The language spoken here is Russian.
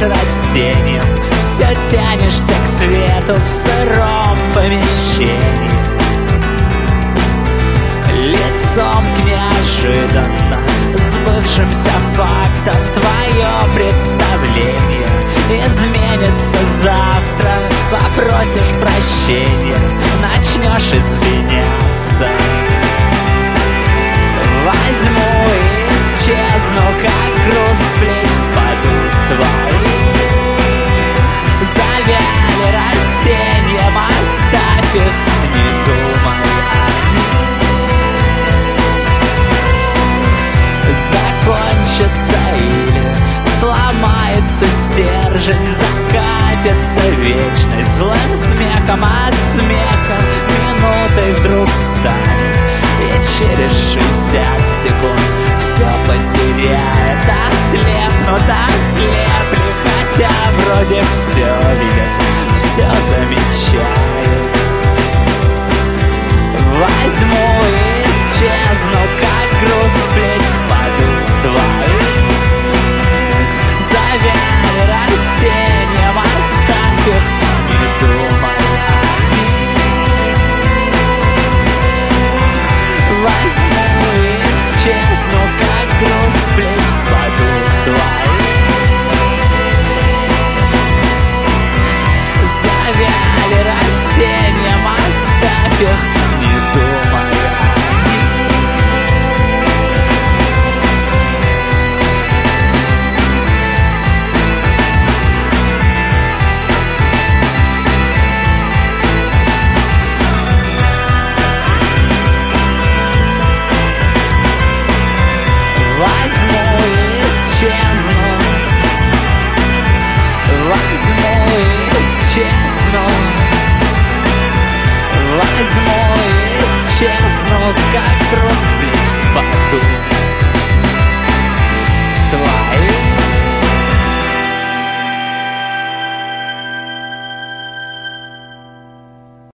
растением, все тянешься к свету в сыром помещении. Лицом к неожиданно сбывшимся фактам твое представление изменится завтра. Попросишь прощения, начнешь извиняться. Возьму и исчезну, как груз с плеч спадут твои. Завяли растением, оставь их, не думай о них. Закончится или сломается стержень, закатится вечность злым смехом от смеха. Минутой вдруг станет, и через 60 секунд все потеряет. Ослепнут, ослепли, хотя вроде все видят, все замечают. Возьму и исчезну, как груз с плеч спадут твои. Завяли растением, оставь их, не думай о них. Возьму и исчезну, как груз с плеч спадут твои. Завяли растением, оставь их, не думай о них. Возьму и исчезну,